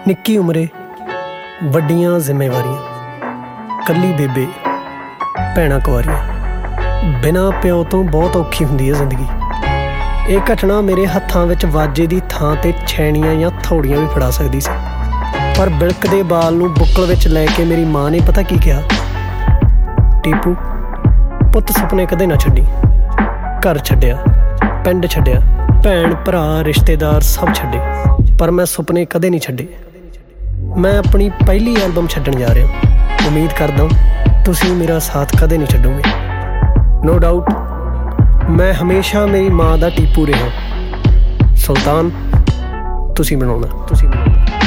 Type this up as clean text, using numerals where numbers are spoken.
ਨਿੱਕੀ ਉਮਰੇ ਵੱਡੀਆਂ ਜ਼ਿੰਮੇਵਾਰੀਆਂ, ਕੱਲੀ ਬੇਬੇ, ਭੈਣਾਂ ਕੁਆਰੀਆਂ। ਬਿਨਾਂ ਪਿਓ ਤੋਂ ਬਹੁਤ ਔਖੀ ਹੁੰਦੀ ਹੈ ਜ਼ਿੰਦਗੀ। ਇਹ ਘਟਨਾ ਮੇਰੇ ਹੱਥਾਂ ਵਿੱਚ ਵਾਜੇ ਦੀ ਥਾਂ 'ਤੇ ਛੈਣੀਆਂ ਜਾਂ ਥੋੜੀਆਂ ਵੀ ਫੜਾ ਸਕਦੀ ਸੀ, ਪਰ ਬਿਲਕਦੇ ਬਾਲ ਨੂੰ ਬੁੱਕਲ ਵਿੱਚ ਲੈ ਕੇ ਮੇਰੀ ਮਾਂ ਨੇ ਪਤਾ ਕੀ ਕਿਹਾ? ਟੀਪੂ ਪੁੱਤ, ਸੁਪਨੇ ਕਦੇ ਨਾ ਛੱਡੀ। ਘਰ ਛੱਡਿਆ, ਪਿੰਡ ਛੱਡਿਆ, ਭੈਣ ਭਰਾ ਰਿਸ਼ਤੇਦਾਰ ਸਭ ਛੱਡੇ, ਪਰ ਮੈਂ ਸੁਪਨੇ ਕਦੇ ਨਹੀਂ ਛੱਡੇ। ਮੈਂ ਆਪਣੀ ਪਹਿਲੀ ਐਲਬਮ ਛੱਡਣ ਜਾ ਰਿਹਾ। ਉਮੀਦ ਕਰਦਾ ਤੁਸੀਂ ਮੇਰਾ ਸਾਥ ਕਦੇ ਨਹੀਂ ਛੱਡੋਗੇ। ਨੋ ਡਾਊਟ ਮੈਂ ਹਮੇਸ਼ਾ ਮੇਰੀ ਮਾਂ ਦਾ ਟੀਪੂ ਰਿਹਾ। ਸੁਲਤਾਨ ਤੁਸੀਂ ਬਣਾਉਣਾ।